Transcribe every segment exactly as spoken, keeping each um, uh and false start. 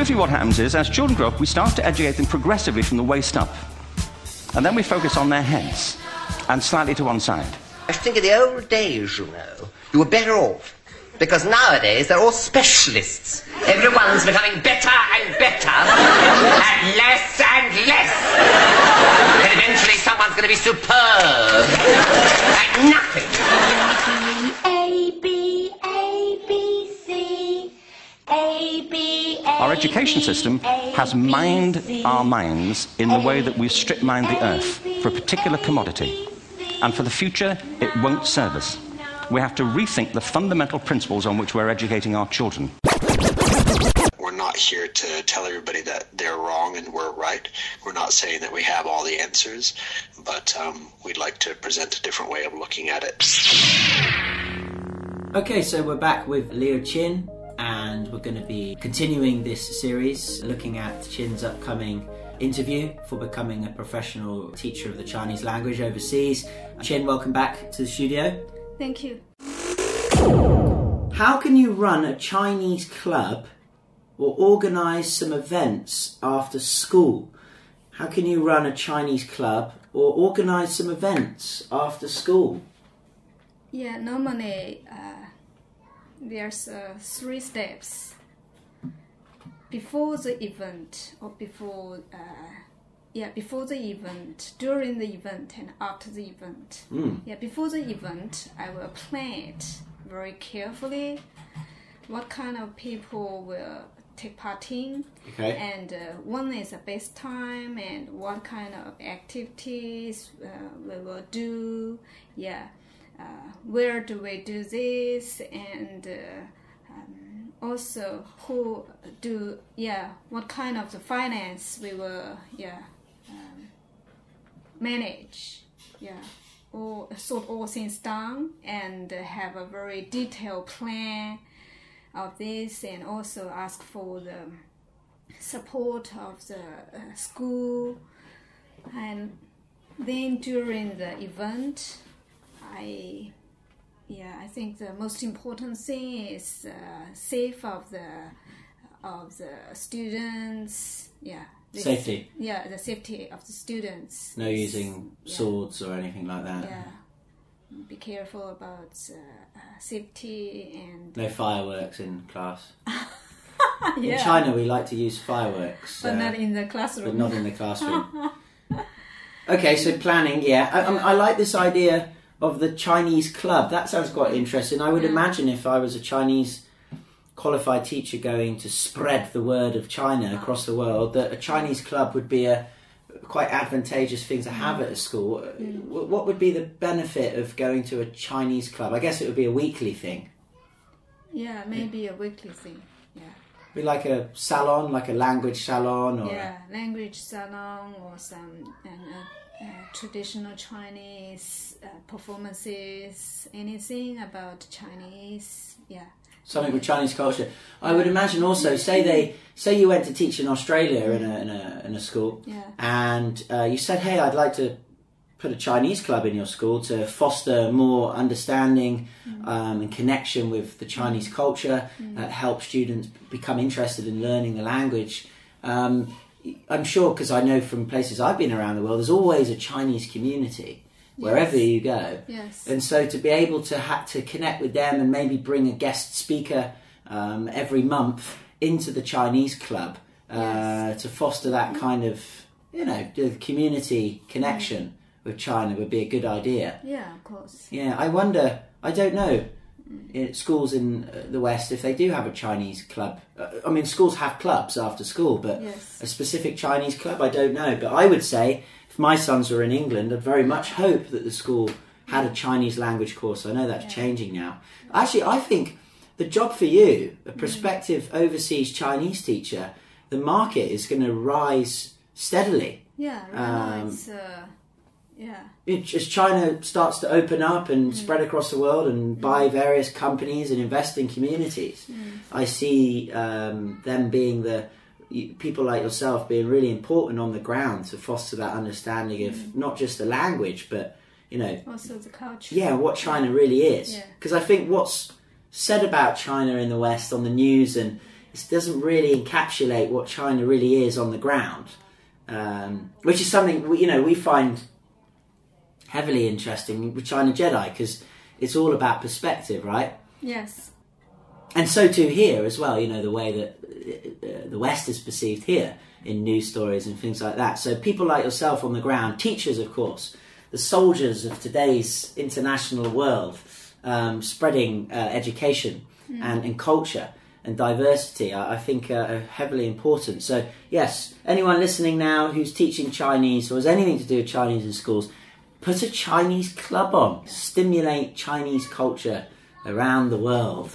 truthfully what happens is, as children grow up, we start to educate them progressively from the waist up. And then we focus on their heads, and slightly to one side. I think in the old days, you know, you were better off. Because nowadays they're all specialists. Everyone's becoming better and better, and less and less. And eventually someone's going to be superb at nothing. A, B, A, B, C, A, B, A, Our education system has mined our minds in the way that we've strip mined the earth for a particular commodity. And for the future, it won't serve us. We have to rethink the fundamental principles on which we're educating our children. We're not here to tell everybody that they're wrong and we're right. We're not saying that we have all the answers, but um, we'd like to present a different way of looking at it. Okay, so we're back with Leo Chin, and we're going to be continuing this series looking at Chin's upcoming interview for becoming a professional teacher of the Chinese language overseas. Chin, welcome back to the studio. Thank you. How can you run a Chinese club or organise some events after school? How can you run a Chinese club or organise some events after school? Yeah, normally uh, there's uh, three steps. Before the event or before uh, Yeah, before the event, during the event, and after the event. Mm. Yeah, before the event, I will plan it very carefully. What kind of people will take part in? Okay. And uh, when is the best time, and what kind of activities uh, we will do? Yeah, uh, where do we do this? And uh, um, also, who do? Yeah, what kind of the finance we will? Yeah. Um, manage, yeah, or sort all things done, and have a very detailed plan of this, and also ask for the support of the uh, school. And then during the event, I, yeah, I think the most important thing is uh, safe of the of the students, yeah. This, safety. Yeah, the safety of the students. No using yeah. swords or anything like that. Yeah. Be careful about uh, uh, safety and... No fireworks in class. Yeah. In China, we like to use fireworks. But uh, not in the classroom. But not in the classroom. Okay, so planning, yeah. I, I, I like this idea of the Chinese club. That sounds quite interesting. I would yeah. imagine if I was a Chinese qualified teacher going to spread the word of China across the world, that a Chinese club would be a quite advantageous thing to have at a school. Mm. What would be the benefit of going to a Chinese club? I guess it would be a weekly thing. Yeah, maybe a weekly thing. Yeah. Be like a salon, like a language salon, or yeah, language salon, or some uh, uh, traditional Chinese uh, performances. Anything about Chinese. Yeah. Something with Chinese culture. I would imagine also, say they, say you went to teach in Australia in a in a, in a school, yeah. and uh, you said, "Hey, I'd like to put a Chinese club in your school to foster more understanding mm. um, and connection with the Chinese culture, mm. uh, help students become interested in learning the language." Um, I'm sure, because I know from places I've been around the world, there's always a Chinese community. Wherever yes. you go. Yes. And so to be able to ha- to connect with them and maybe bring a guest speaker um, every month into the Chinese club uh, yes. to foster that kind of, you know, the community connection mm. with China would be a good idea. Yeah, of course. Yeah, I wonder, I don't know, in schools in the West, if they do have a Chinese club. Uh, I mean, schools have clubs after school, but yes. a specific Chinese club, I don't know. But I would say, if my sons were in England, I'd very much hope that the school had a Chinese language course. I know that's yeah. changing now. Actually, I think the job for you, a prospective mm. overseas Chinese teacher, the market is going to rise steadily. Yeah, right. Um, it's, uh, yeah. As China starts to open up and mm. spread across the world and mm. buy various companies and invest in communities, mm. I see um, them being the... people like yourself being really important on the ground to foster that understanding of mm. not just the language, but, you know... also the culture. Yeah, what China really is. Because yeah. I think what's said about China in the West on the news and it doesn't really encapsulate what China really is on the ground, um, which is something we, you know we find heavily interesting with China Jedi, because it's all about perspective, right? Yes. And so too here as well, you know, the way that uh, the West is perceived here in news stories and things like that. So people like yourself on the ground, teachers, of course, the soldiers of today's international world, um, spreading uh, education mm. and, and culture and diversity, I, I think uh, are heavily important. So yes, anyone listening now who's teaching Chinese or has anything to do with Chinese in schools, put a Chinese club on, stimulate Chinese culture around the world.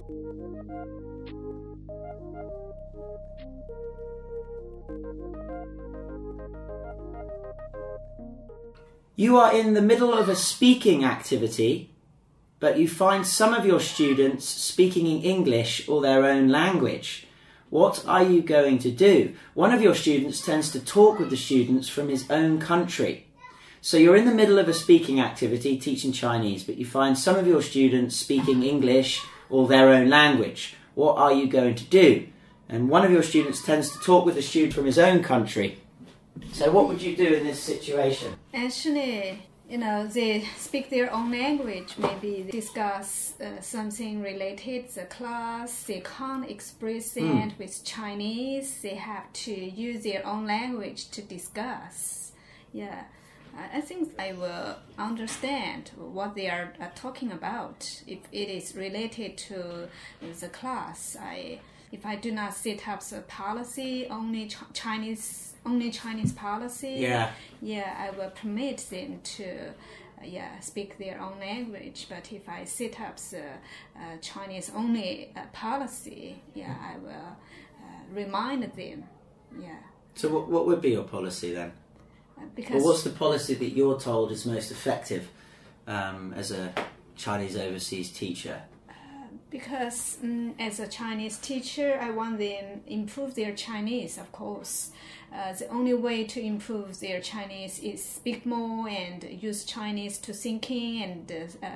You are in the middle of a speaking activity, but you find some of your students speaking in English or their own language. What are you going to do? One of your students tends to talk with the students from his own country. So you're in the middle of a speaking activity, teaching Chinese, but you find some of your students speaking English or their own language. What are you going to do? And one of your students tends to talk with a student from his own country. So what would you do in this situation? Actually, you know, they speak their own language. Maybe they discuss uh, something related to the class. They can't express it mm. with Chinese. They have to use their own language to discuss. Yeah. I think I will understand what they are uh, talking about if it is related to the class. I, if I do not set up the policy, only ch- Chinese, only Chinese policy. Yeah. Yeah, I will permit them to, uh, yeah, speak their own language. But if I set up the uh, Chinese only uh, policy, yeah, I will uh, remind them. Yeah. So what what would be your policy then? Because well, what's the policy that you're told is most effective um, as a Chinese overseas teacher? Uh, because um, as a Chinese teacher, I want them improve their Chinese, of course. Uh, the only way to improve their Chinese is speak more and use Chinese to thinking and uh,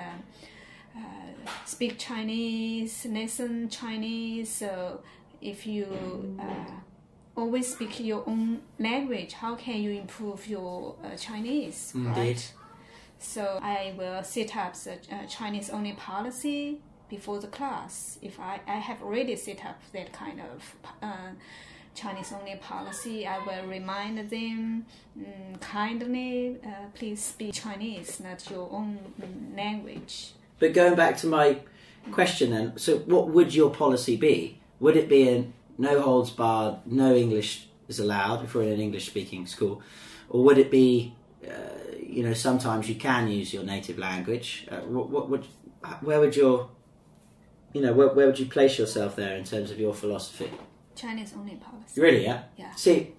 uh, speak Chinese, listen Chinese. So if you uh, always speak your own language, how can you improve your uh, Chinese? Indeed. Right? So I will set up the uh, Chinese only policy before the class. If I, I have already set up that kind of uh, Chinese only policy, I will remind them um, kindly, uh, please speak Chinese, not your own um, language. But going back to my question then, so what would your policy be? Would it be a no holds barred, no English is allowed if we're in an English-speaking school? Or would it be, uh, you know, sometimes you can use your native language? Uh, what, what would, where would your, you know, where, where would you place yourself there in terms of your philosophy? Chinese only policy. Really, yeah? Yeah. See,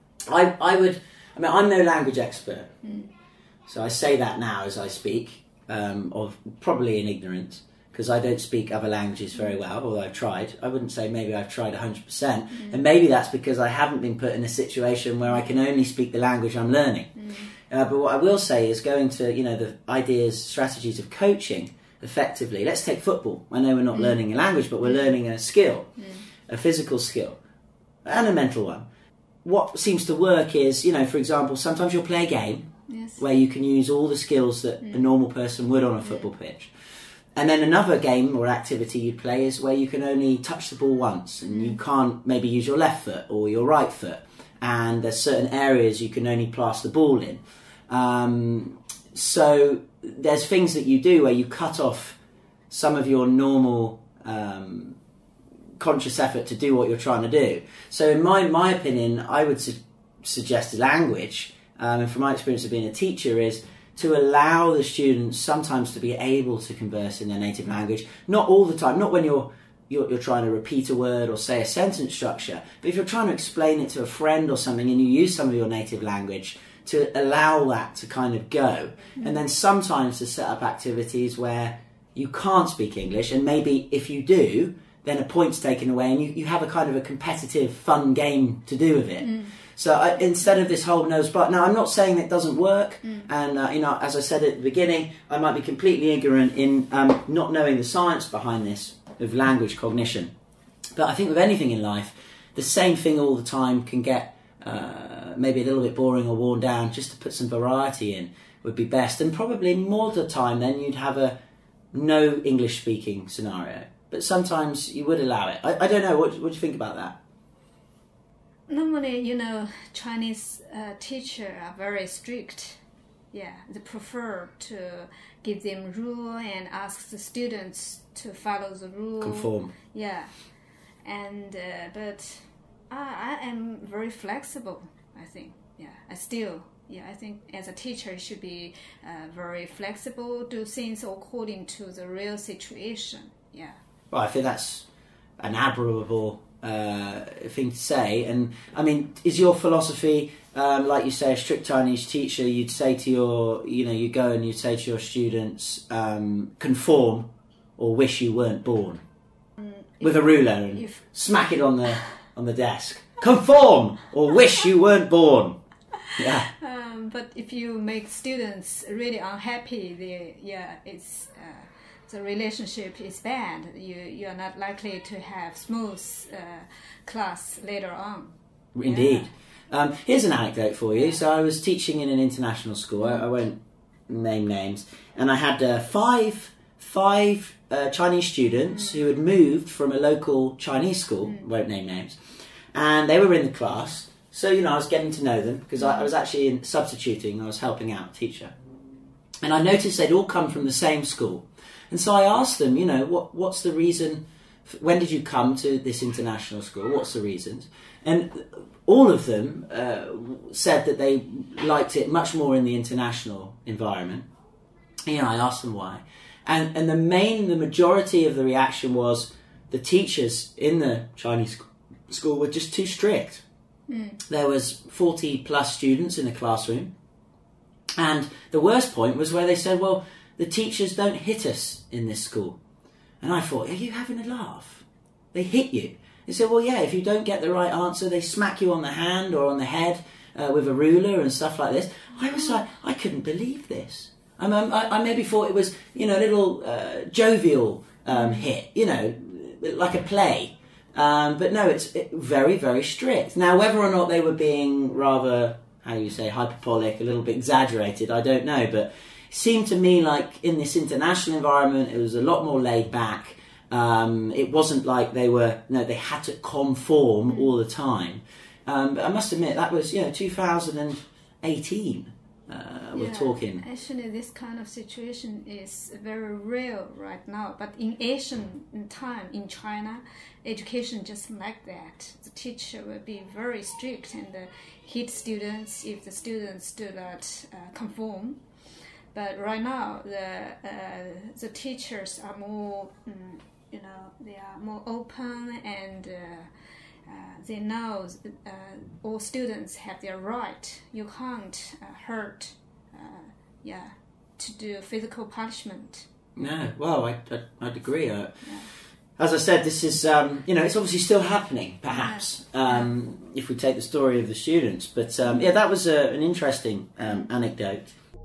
I, I would, I mean, I'm no language expert. Mm. So I say that now as I speak, um, of probably in ignorance, because I don't speak other languages very well, although I've tried. I wouldn't say maybe I've tried one hundred percent. Mm. And maybe that's because I haven't been put in a situation where I can only speak the language I'm learning. Mm. Uh, but what I will say is going to, you know, the ideas, strategies of coaching effectively. Let's take football. I know we're not mm. learning a language, but we're learning a skill, mm. a physical skill, and a mental one. What seems to work is, you know, for example, sometimes you'll play a game yes. where you can use all the skills that mm. a normal person would on a football yeah. pitch. And then another game or activity you play is where you can only touch the ball once and you can't maybe use your left foot or your right foot. And there's certain areas you can only pass the ball in. Um, so there's things that you do where you cut off some of your normal um, conscious effort to do what you're trying to do. So in my, my opinion, I would su- suggest language, um, and from my experience of being a teacher, is to allow the students sometimes to be able to converse in their native language. Not all the time, not when you're, you're you're trying to repeat a word or say a sentence structure, but if you're trying to explain it to a friend or something and you use some of your native language, to allow that to kind of go. Mm. And then sometimes to set up activities where you can't speak English, and maybe if you do, then a point's taken away and you, you have a kind of a competitive, fun game to do with it. Mm. So I, instead of this whole nose but now I'm not saying that doesn't work, mm. and uh, you know, as I said at the beginning, I might be completely ignorant in um, not knowing the science behind this of language cognition. But I think with anything in life, the same thing all the time can get uh, maybe a little bit boring or worn down. Just to put some variety in would be best. And probably more of the time then you'd have a no English speaking scenario. But sometimes you would allow it. I, I don't know, what, what do you think about that? Normally, you know, Chinese uh, teachers are very strict. Yeah, they prefer to give them rule and ask the students to follow the rule. Conform. Yeah, and uh, but I, I am very flexible. I think. Yeah, I still. Yeah, I think as a teacher, you should be uh, very flexible, do things according to the real situation. Yeah. Well, I think that's an admirable uh, thing to say. And I mean, is your philosophy, um, like you say, a strict Chinese teacher, you'd say to your, you know, you go and you'd say to your students, um, conform or wish you weren't born, um, with a ruler and if, smack it on the on the desk. Conform or wish you weren't born. Yeah. Um, but if you make students really unhappy, they, yeah, it's uh, the relationship is bad. You you are not likely to have smooth uh, class later on. Indeed. Yeah. Um, here's an anecdote for you. So I was teaching in an international school. I, I won't name names, and I had uh, five five uh, Chinese students mm. who had moved from a local Chinese school. Mm. Won't name names, and they were in the class. So, you know, I was getting to know them because I, I was actually in substituting. I was helping out a teacher. And I noticed they'd all come from the same school. And so I asked them, you know, what what's the reason? When did you come to this international school? What's the reasons? And all of them uh, said that they liked it much more in the international environment. And, you know, I asked them why. And, and the main, the majority of the reaction was the teachers in the Chinese school were just too strict. Mm. There was forty plus students in a classroom, and the worst point was where they said, well, the teachers don't hit us in this school. And I thought, are you having a laugh? They hit you. They said, well, yeah, if you don't get the right answer, they smack you on the hand or on the head uh, with a ruler and stuff like this. I was like, I couldn't believe this. I, I, I maybe thought it was, you know, a little uh, jovial um, hit, you know, like a play. Um, but no, it's it, very, very strict. Now, whether or not they were being rather, how do you say, hyperbolic, a little bit exaggerated, I don't know. But it seemed to me like in this international environment, it was a lot more laid back. Um, it wasn't like they were, no, they had to conform all the time. Um, but I must admit, that was, you know, two thousand eighteen. Uh, we're yeah, talking. Actually, this kind of situation is very real right now. But in Asian time, in China, education just like that. The teacher will be very strict and uh, hit students if the students do not uh, conform. But right now, the uh, the teachers are more, um, you know, they are more open and. Uh, Uh, they know uh, all students have their right. You can't uh, hurt, uh, yeah, to do physical punishment. No, well, I, I, I'd agree. Uh, yeah. As I said, this is, um, you know, it's obviously still happening, perhaps, yeah. um, if we take the story of the students. But, um, yeah, that was a, an interesting um, anecdote.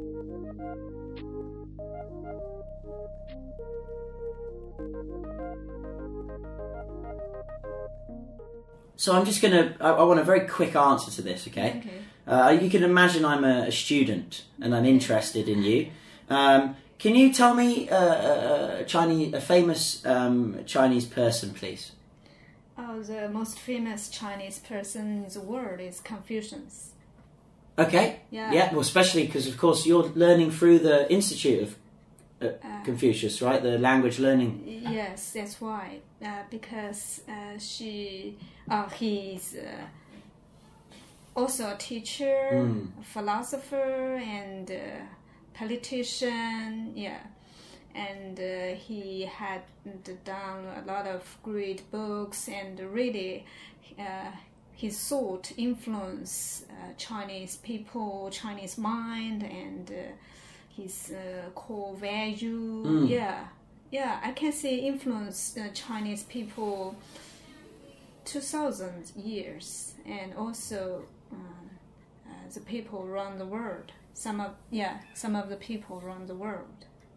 So I'm just going to, I, I want a very quick answer to this, okay? Okay. Uh, you can imagine I'm a, a student and I'm interested in you. Um, can you tell me uh, a, Chinese, a famous um, Chinese person, please? Oh, the most famous Chinese person in the world is Confucius. Okay. Yeah. Yeah, well, especially because, of course, you're learning through the Institute of uh, uh, Confucius, right? The language learning. Yes, that's why. Uh, because uh, she, uh, he's uh, also a teacher, mm. a philosopher, and uh, politician. Yeah, and uh, he had done a lot of great books, and really, uh, his thought influenced uh, Chinese people, Chinese mind, and uh, his uh, core value. Mm. Yeah. Yeah, I can say influence uh, Chinese people two thousand years, and also um, uh, the people around the world. Some of yeah, some of the people around the world.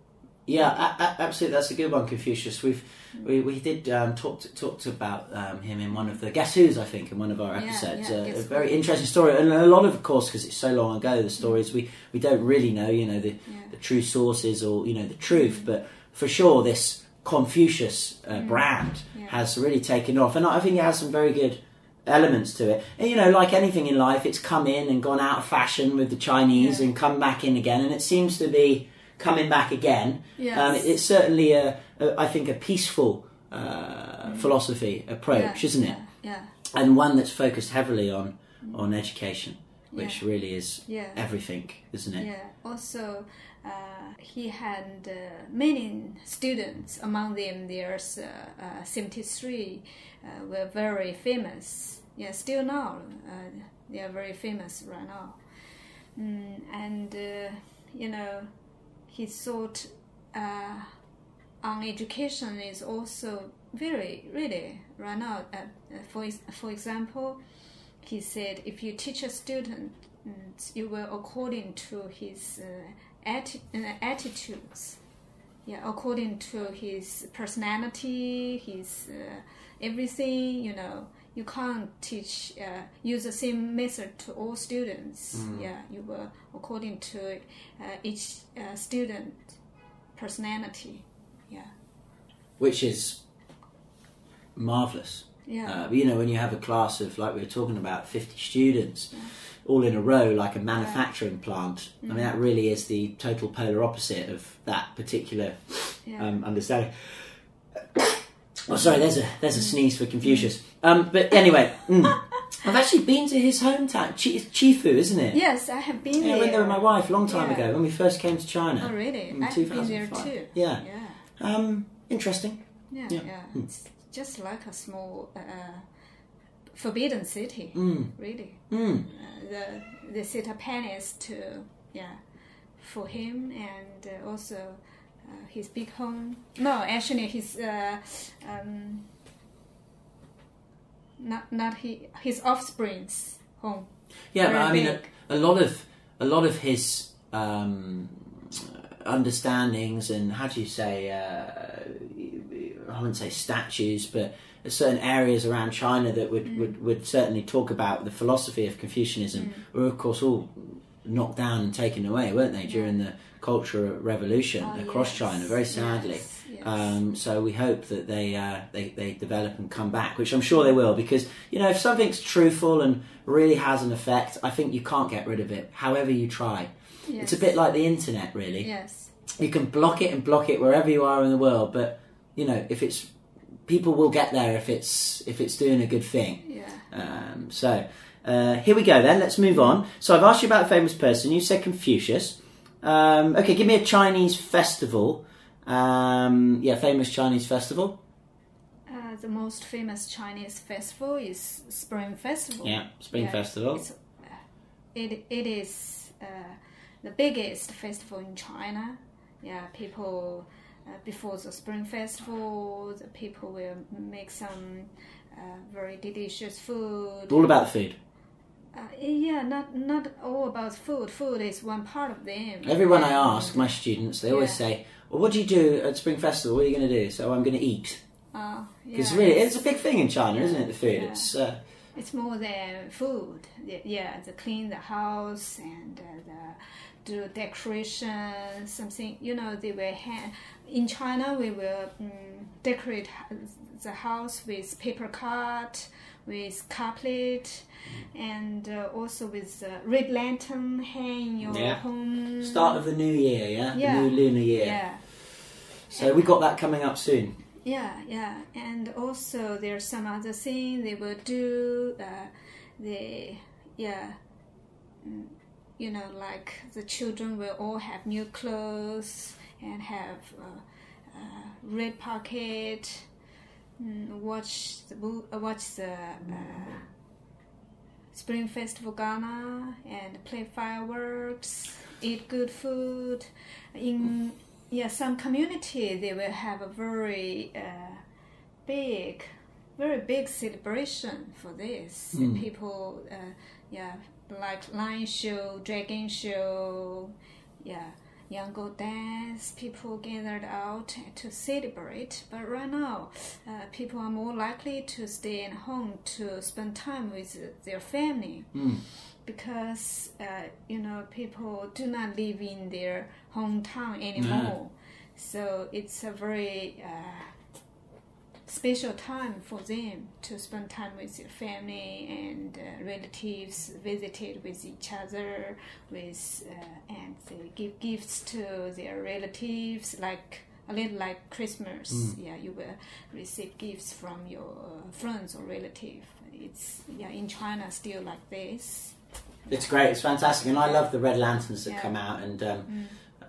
Yeah, a- a- absolutely. That's a good one, Confucius. We've we, we did um, talked talked about um, him in one of the Guess Who's, I think, in one of our Yeah, episodes. yeah, uh, Guess a Who. very interesting story, and a lot of, of course, because it's so long ago, the stories we, we don't really know, you know, the Yeah. the true sources or you know the truth. But for sure, this Confucius uh, brand Yeah. has really taken off, and I think it has some very good elements to it. And you know, like anything in life, it's come in and gone out of fashion with the Chinese Yeah. and come back in again, and it seems to be coming back again. Yes. Um, it, it's certainly a, a, I think, a peaceful uh, philosophy approach, Yeah, isn't it? Yeah, yeah. And one that's focused heavily on on education, which Yeah. really is Yeah. everything, isn't it? Yeah. Also, uh, he had uh, many students. Among them, there's uh, uh, seventy-three uh, were very famous. Yeah, still now uh, they are very famous right now. Mm, and uh, you know, he thought uh, on education is also very really right now. Uh, uh, for ex- for example, he said if you teach a student, mm, you will according to his uh, atti- uh, attitudes. Yeah, according to his personality, his uh, everything. You know, you can't teach uh, use the same method to all students. Yeah, you will according to uh, each uh, student personality. Yeah, Which is marvellous. yeah, Uh, you know, when you have a class of, like we were talking about, fifty students all in a row, like a manufacturing plant, I mean, that really is the total polar opposite of that particular yeah. um, understanding. Oh, sorry, there's a there's a sneeze for Confucius. Um, but anyway, mm. I've actually been to his hometown, Chi- Chifu, isn't it? Yes, I have been Yeah, I there. went there with my wife a long time Yeah. ago when we first came to China. Oh, really? in I've been there two thousand five. too. Yeah. Yeah. Um, interesting. Yeah, Yeah. yeah. It's just like a small uh, forbidden city, Mm. really. Mm. Uh, the they set up pennies to yeah for him and uh, also uh, his big home. No, actually his uh, um, not not he his offspring's home. Yeah, but Very I mean, a, big. a lot of a lot of his um, understandings and how do you say? Uh, I wouldn't say statues, but certain areas around China that would, Mm. would, would certainly talk about the philosophy of Confucianism were, of course, all knocked down and taken away, weren't they, during the Cultural Revolution Oh, across yes, China, very sadly. yes, yes. Um, so we hope that they, uh, they they develop and come back, which I'm sure they will, because, you know, if something's truthful and really has an effect, I think you can't get rid of it, however you try. Yes. It's a bit like the internet, really. Yes. You can block it and block it wherever you are in the world, but, you know, if it's people will get there if it's if it's doing a good thing. Yeah. Um, so uh, here we go then. Let's move on. So I've asked you about a famous person. You said Confucius. Um, okay, give me a Chinese festival. Um, yeah, famous Chinese festival. Uh, the most famous Chinese festival is Spring Festival. Yeah, Spring Yeah, Festival. It's, uh, it it is uh, the biggest festival in China. Yeah, people uh, before the Spring Festival, the people will make some uh, very delicious food. All about the food. Uh, yeah, not not all about food. Food is one part of them. Everyone I And, ask, my students, they always Yeah. say, "Well, what do you do at Spring Festival? What are you going to do?" So I'm going to eat. Uh, Because yeah, really, it's a big thing in China, Yeah. isn't it? The food. Yeah. It's uh, It's more than food. Yeah, yeah, the clean the house and uh, the do decoration, something. You know, they will hand in China. We will um, decorate the house with paper cut, with carpet, and uh, also with uh, red lantern hang in your Yeah. home. start of the new year, yeah, Yeah. the new lunar year. Yeah. So we got that coming up soon. Yeah, yeah, and also there's some other thing they will do. Uh, they, yeah, mm, you know, like the children will all have new clothes and have uh, uh, red pocket. Mm, watch the mo- uh, watch the uh, Spring Festival Ghana and play fireworks. Eat good food. In yeah, some community they will have a very uh, big, very big celebration for this. Mm. People, uh, yeah, like lion show, dragon show, yeah, Yangon dance, people gathered out to celebrate. But right now, uh, people are more likely to stay at home to spend time with their family. Mm. Because, uh, you know, people do not live in their hometown anymore. No. So it's a very uh, special time for them to spend time with their family and uh, relatives, visited with each other, with uh, and they give gifts to their relatives, like a little like Christmas. Mm. Yeah, you will receive gifts from your friends or relative. It's yeah in China still like this. It's great. It's fantastic, and I love the red lanterns that Yeah. come out. And um, Mm.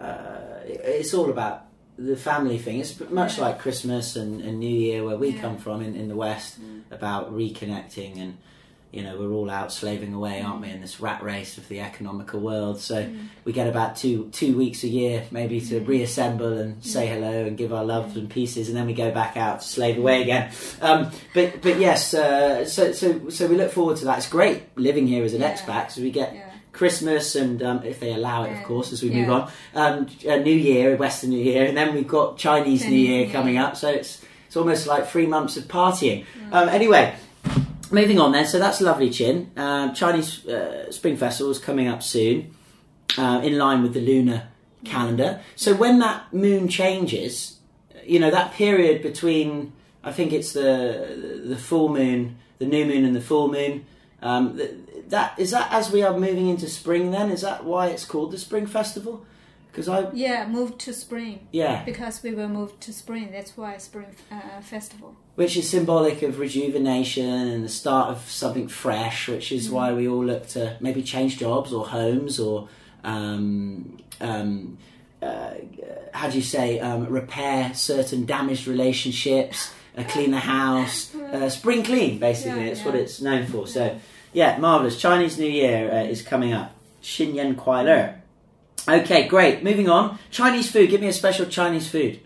uh, it- it's all about the family thing. It's much Yeah. like Christmas and, and New Year, where we Yeah. come from in, in the West, Mm. about reconnecting. And you know, we're all out slaving away, aren't Mm. we, in this rat race of the economical world? So Mm. we get about two two weeks a year, maybe, to Mm. reassemble and say hello and give our loves and pieces, and then we go back out to slave away again. Um, but but yes, uh, so so so we look forward to that. It's great living here as an Yeah. expat, so we get Yeah. Christmas and, um, if they allow it, of And- course, as we yeah. move on, um, uh, New Year, Western New Year, and then we've got Chinese New Chinese Year New coming Year. up. So it's it's almost like three months of partying. Um, anyway. Moving on then, so that's lovely, Chin. Uh, Chinese uh, Spring Festival is coming up soon, uh, in line with the lunar calendar. So when that moon changes, you know, that period between, I think it's the the full moon, the new moon and the full moon, um, th- that is that as we are moving into spring then? Is that why it's called the Spring Festival? Because I, Yeah, moved to spring. yeah, Because we were moved to spring. That's why spring uh, festival. which is symbolic of rejuvenation and the start of something fresh, which is why we all look to maybe change jobs or homes or, um, um, uh, how do you say, um, repair certain damaged relationships, uh, clean the house, uh, spring clean, basically. Yeah, It's yeah. what it's known for. So, yeah, marvellous. Chinese New Year uh, is coming up. Xin Yan Kuai Le. Okay, great. Moving on. Chinese food. Give me a special Chinese food.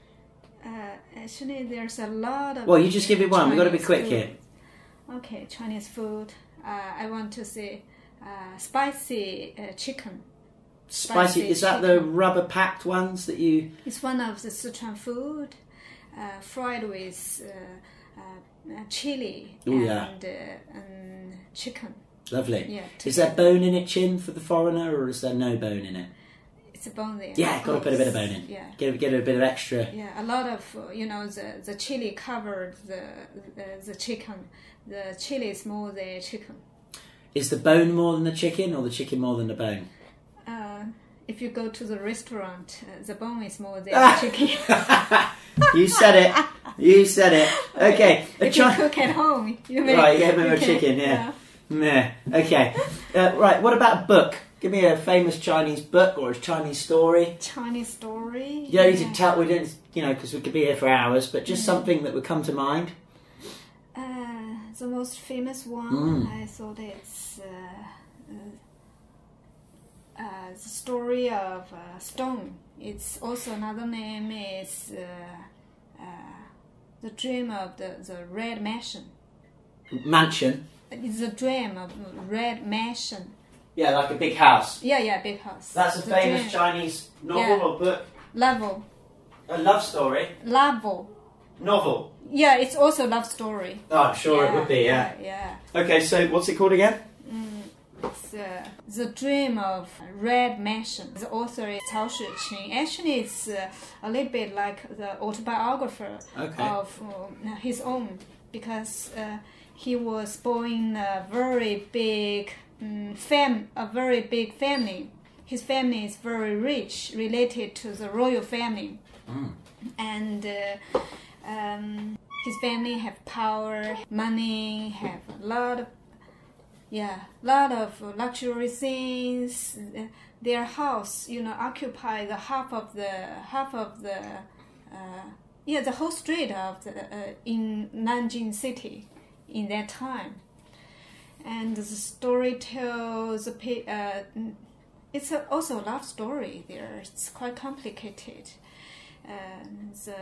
Uh, actually, there's a lot of. Well, you just give me one. We've got to be Chinese quick food. here. Okay, Chinese food. Uh, I want to say uh, spicy uh, chicken. Spicy, Spicy is that the rubber packed ones that you... It's one of the Sichuan food, uh, fried with uh, uh, chili Ooh, yeah. and, uh, and chicken. Lovely. Yeah, Is there bone in it, Chin, for the foreigner, or is there no bone in it? It's a bone there. Yeah, got to put a bit of bone in. Yeah. Get, get a bit of extra. Yeah, a lot of uh, you know the the chili covered the the, the chicken. The chili is more the chicken. Is the bone more than the chicken, or the chicken more than the bone? Uh, if you go to the restaurant, uh, the bone is more than Ah! the chicken. You said it. You said it. Okay. a If you Chi- cook at home, you make Right, you get a bit you of can- chicken, yeah. Meh. Okay. Uh, right, what about book? Give me a famous Chinese book or a Chinese story. Chinese story. You don't need to tell, we don't, you know, because we could be here for hours, but just something that would come to mind. Uh, the most famous one, Mm. I thought it's uh, uh, uh, the story of uh, Stone. It's also another name is uh, uh, the dream of the, the red mansion. Mansion. It's the dream of red mansion. Yeah, like a big house. Yeah, yeah, big house. That's a The famous dream. Chinese novel Yeah. or book. Level, A love story. level. Novel. Yeah, it's also love story. Oh, I'm sure it would be, yeah. Yeah. Okay, so what's it called again? It's uh, the dream of red mansion. The author is Cao Shiqing. Actually, it's uh, a little bit like the autobiographer Okay. of uh, his own, because uh, he was born in a very big um, fam, a very big family. His family is very rich, related to the royal family, Mm. and uh, um, his family have power, money, have a lot of yeah, lot of luxury things. Their house, you know, occupy the half of the half of the uh, yeah the whole street of the uh, in Nanjing city in that time. And the story tells a pe- uh, it's a, also a love story. There, it's quite complicated. Uh, the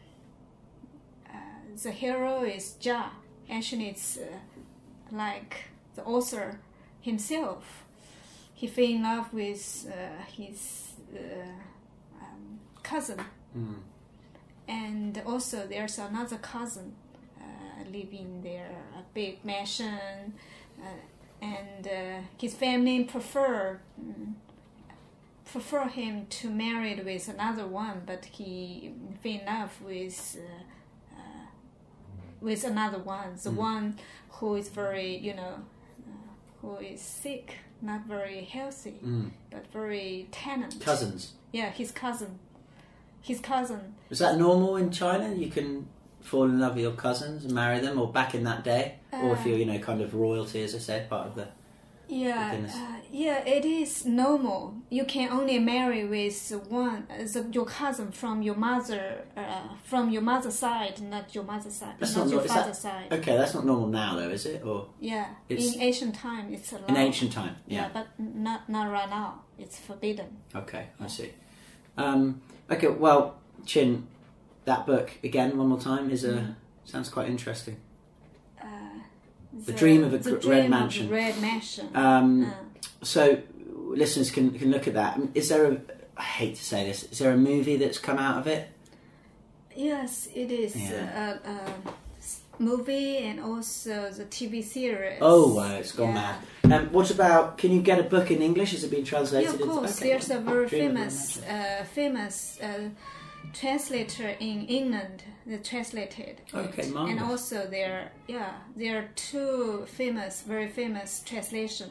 uh, the hero is Jia. Actually, it's uh, like the author himself. He fell in love with uh, his uh, um, cousin, Mm. and also there's another cousin uh, living there, a big mansion, uh, and uh, his family prefer mm, prefer him to marry with another one, but he fell in love with uh, uh, with another one, the Mm. one who is very, you know, uh, who is sick, not very healthy, Mm. but very tenant. Cousins. Yeah, his cousin. His cousin. Was that normal in China? You can fall in love with your cousins and marry them, or back in that day, or if Uh, you're, you know, kind of royalty, as I said, part of the. Yeah, Goodness. uh, yeah, it is normal. You can only marry with one, uh, the, your cousin from your mother, uh, from your mother's side, not your mother's side, That's not not your nor- is that- father's side. Okay, that's not normal now, though, is it? Or Yeah, It's- in ancient time, it's allowed. in ancient time? Yeah, Yeah. but not not right now. It's forbidden. Okay, I see. Um, okay, well, Chin, that book again, one more time, is a Mm-hmm. sounds quite interesting. The, Dream of a the Red Dream of Mansion. the Red Mansion. Um, Uh, So listeners can can look at that. Is there a? I hate to say this. Is there a movie that's come out of it? yes, it is Yeah. a, a movie and also the T V series. Oh, wow, it's gone Yeah. mad. Um, what about? Can you get a book in English? Has it been Yeah, translated? of into- course. okay, There's a very Dream of the Red famous, Mansion. uh, famous uh, translator in England that translated Okay, it. marvelous. And also there, yeah, there are two famous, very famous translation.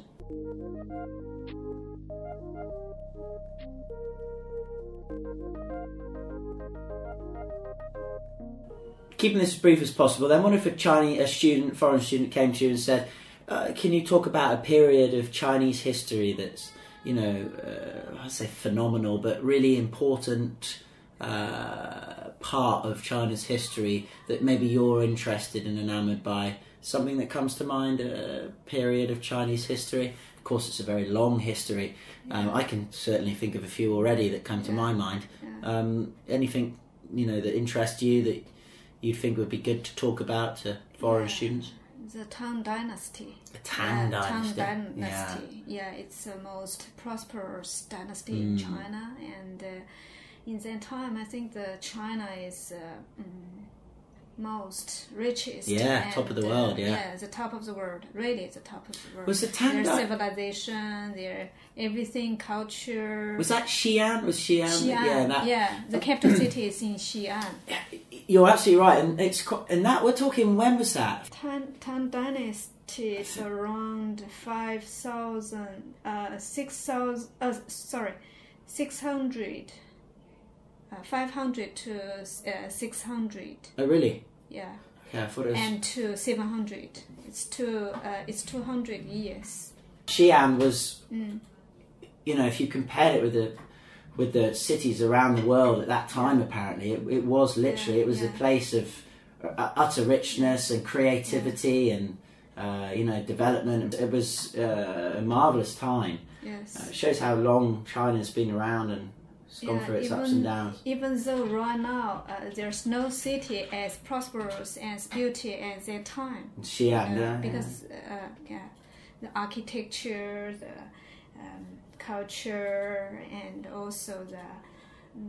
Keeping this as brief as possible, then what if a Chinese, a student, foreign student came to you and said, uh, can you talk about a period of Chinese history that's, you know, uh, I'd say phenomenal, but really important uh, part of China's history that maybe you're interested and enamoured by? Something that comes to mind, a period of Chinese history? Of course, it's a very long history. Um, I can certainly think of a few already that come to my mind. Um, anything, you know, that interests you that you'd think would be good to talk about to foreign Yeah. students? The Tang Dynasty. The Tang Yeah, Dynasty. Tang Dynasty. Yeah. it's the most prosperous dynasty in Mm. China, and uh, in that time, I think the China is uh, mm, most richest. Yeah, and, top of the uh, world, yeah. yeah, the top of the world. Really, the top of the world. Was the Tang their Dy- civilization, their everything, culture. Was that Xi'an? Was Xi'an? Xi'an? Yeah, that, yeah, the capital city is in Xi'an. You're absolutely right, and it's co- and that we're talking. When was that? Tang, Tang Dynasty is around five thousand, uh, six thousand, uh, sorry, six hundred, uh, five hundred to uh, six hundred, Oh, really? yeah, Yeah, I thought it was. and to seven hundred. It's two, uh, it's two hundred years. Xi'an was, Mm. you know, if you compared it with the with the cities around the world at that time, apparently it, it was literally Yeah, it was a yeah. place of uh, utter richness and creativity and uh, you know development. It was uh, a marvelous time. Yes. Uh, it shows how long China's been around and it's gone Yeah, through its even, ups and downs. Even though right now uh, there's no city as prosperous as beauty at that time. Xi'an, Uh, yeah, because uh, yeah, the architecture, the um, culture, and also the um,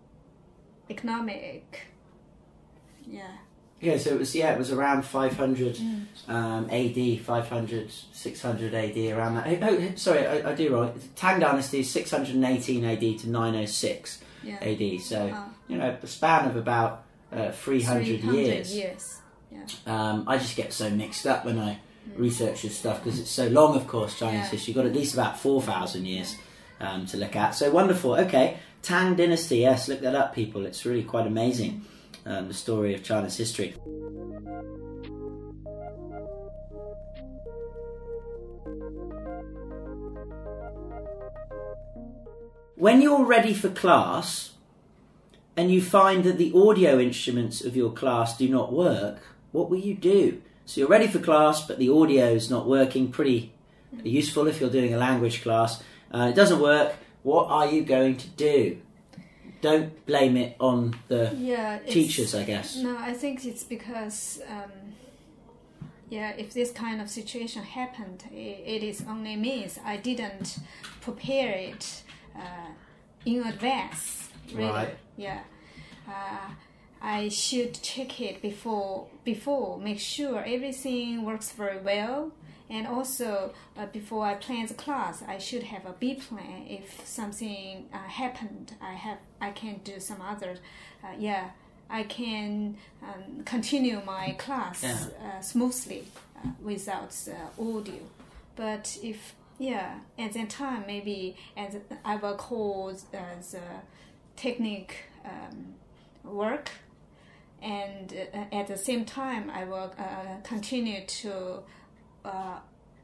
economic. Yeah, Yeah, so it was yeah, it was around five hundred Mm. um, A D, five hundred, six hundred A D, around that. Oh, oh, sorry, I, I do wrong. The Tang Dynasty is six hundred eighteen A D to nine oh six yeah. A D. So Uh, you know, a span of about uh, three hundred years. years. Yeah. Um, I just get so mixed up when I research this stuff because it's so long. Of course, Chinese Yeah. history. You've got at least about four thousand years um, to look at. So wonderful. Okay, Tang Dynasty. Yes, look that up, people. It's really quite amazing. Um, the story of China's history. When you're ready for class and you find that the audio instruments of your class do not work, what will you do? So you're ready for class, but the audio is not working. Pretty useful if you're doing a language class. Uh, it doesn't work. What are you going to do? Don't blame it on the Yeah, it's- teachers, I guess. No, I think it's because, um, yeah, if this kind of situation happened, it, it is only means I didn't prepare it uh, in advance. Really. Right. Yeah. Uh, I should check it before before make sure everything works very well. And also, uh, before I plan the class, I should have a B plan. If something uh, happened, I have I can do some other. Uh, yeah, I can um, continue my class Yeah. uh, smoothly uh, without uh, audio. But if yeah, at that time maybe as I will call uh, the technique um, work, and uh, at the same time I will uh, continue to. Uh,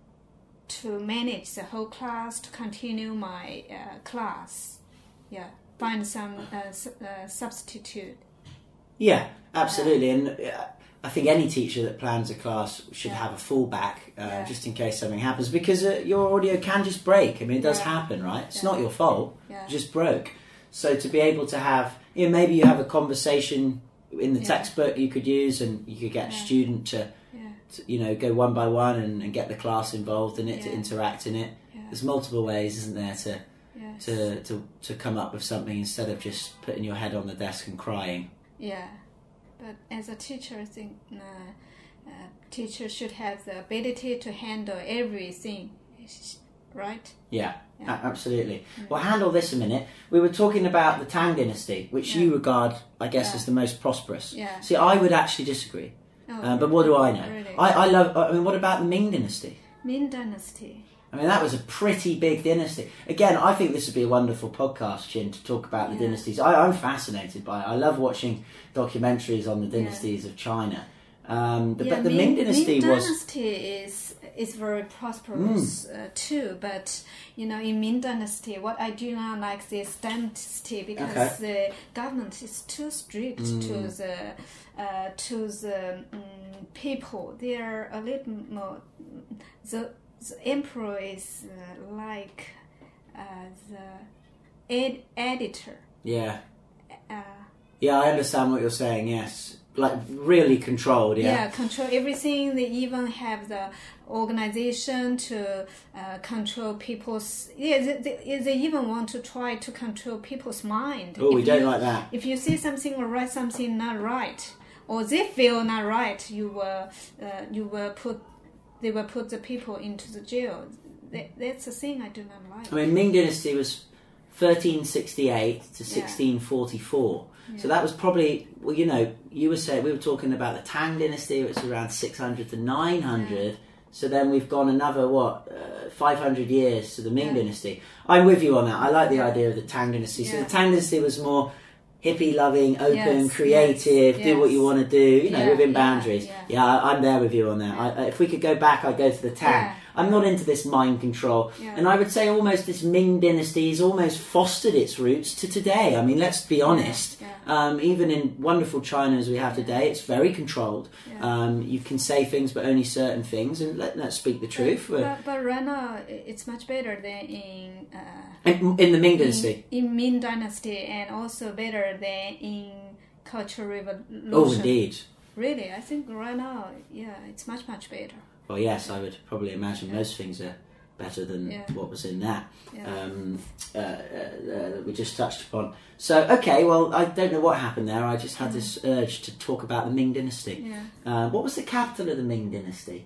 to manage the whole class, to continue my uh, class, yeah, find some uh, su- uh, substitute. Yeah, absolutely. And uh, I think any teacher that plans a class should Yeah. have a fallback uh, Yeah. just in case something happens, because uh, your audio can just break. I mean, it does Yeah. happen, right? It's Yeah. not your fault. Yeah. It just broke. So to be able to have, you know, maybe you have a conversation in the Yeah. textbook you could use, and you could get a Yeah. student to, Yeah, to, you know, go one by one and, and get the class involved in it, to Yeah. interact in it. yeah, There's multiple ways, isn't there, to, yes. to, to, to come up with something instead of just putting your head on the desk and crying. yeah. But as a teacher, I think uh, uh, teacher should have the ability to handle everything, right? Yeah, Yeah. a- absolutely. Well, handle this a minute. We were talking about the Tang Dynasty, which you Yeah. regard, I guess, Yeah. as the most prosperous. Yeah. See, I would actually disagree. Oh, Uh, but what do I know? really? I, I love. I mean, what about the Ming Dynasty? Ming Dynasty. I mean, that was a pretty big dynasty. Again, I think this would be a wonderful podcast, Chin, to talk about the Yeah. dynasties. I, I'm fascinated by it. I love watching documentaries on the dynasties of China. Um, the, Yeah, but the Ming, Ming Dynasty Ming was. Dynasty is is very prosperous uh, too. But you know, in Ming Dynasty, what I do not like this dynasty because the government is too strict to the uh, to the um, people. They are a little more. The the emperor is uh, like uh, the ed- editor. Yeah. Uh, Yeah, I understand what you're saying, yes. Like, really controlled, yeah? Yeah, control everything. They even have the organization to uh, control people's. Yeah, they, they, they even want to try to control people's mind. Oh, we If don't you- like that. If you see something or write something not right, or they feel not right, you will uh, you will put they will put the people into the jail. That, that's the thing I do not like. I mean, Ming Dynasty was thirteen sixty-eight to sixteen forty-four. So that was probably, well, you know, you were saying, we were talking about the Tang Dynasty, it was around six hundred to nine hundred. Yeah. So then we've gone another, what, uh, five hundred years to the Ming Yeah. Dynasty. I'm with you on that. I like the Yeah. idea of the Tang Dynasty. So Yeah. the Tang Dynasty was more hippie-loving, open, Yes, creative, yes, do what yes. you want to do, you know, Yeah, within yeah, boundaries. yeah. Yeah, I, I'm there with you on that. I, I- if we could go back, I'd go to the Tang. Yeah. I'm not into this mind control. Yeah. And I would say almost this Ming Dynasty has almost fostered its roots to today. I mean, let's be honest. yeah. Um, even in wonderful China as we have today, it's very controlled. Yeah. Um, you can say things, but only certain things, and let, let's speak the truth. We're- But, but right now, it's much better than in. Uh, in, in the Ming Dynasty. In, in Ming Dynasty, and also better than in Cultural Revolution. Oh, indeed. Really, I think right now, yeah, it's much much better. Well, yes, I would probably imagine most things are better than Yeah. what was in that Yeah. um, uh, uh, uh, that we just touched upon. So, okay, well, I don't know what happened there. I just had this urge to talk about the Ming Dynasty. Yeah, Uh, what was the capital of the Ming Dynasty?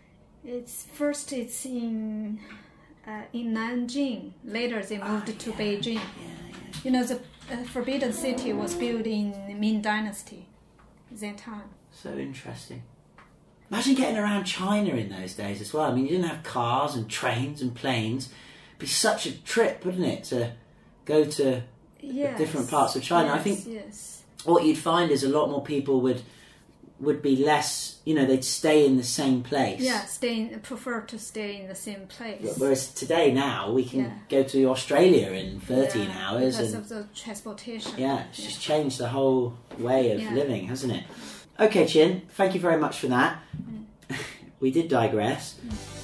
it's first it's in uh, in Nanjing. Later they moved to Beijing. You know, the uh, Forbidden City was built in Ming Dynasty. That time. So interesting. Imagine getting around China in those days as well. I mean, you didn't have cars and trains and planes. It'd be such a trip, wouldn't it, to go to Yes. different parts of China. I Yes, think yes. what you'd find is a lot more people would would be less, you know, they'd stay in the same place. Yeah, stay in, prefer to stay in the same place. Whereas today, now, we can Yeah. go to Australia in thirteen Yeah, hours. because and of the transportation. yeah, it's just changed the whole way of Yeah. living, hasn't it? Okay, Chin, thank you very much for that. We did digress.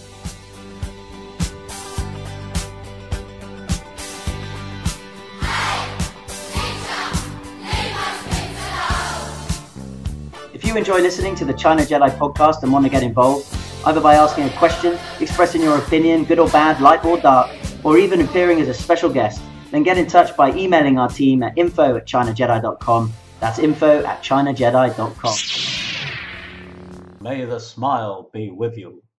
If you enjoy listening to the China Jedi podcast and want to get involved, either by asking a question, expressing your opinion, good or bad, light or dark, or even appearing as a special guest, then get in touch by emailing our team at info at china jedi dot com. That's info at china jedi dot com. May the smile be with you.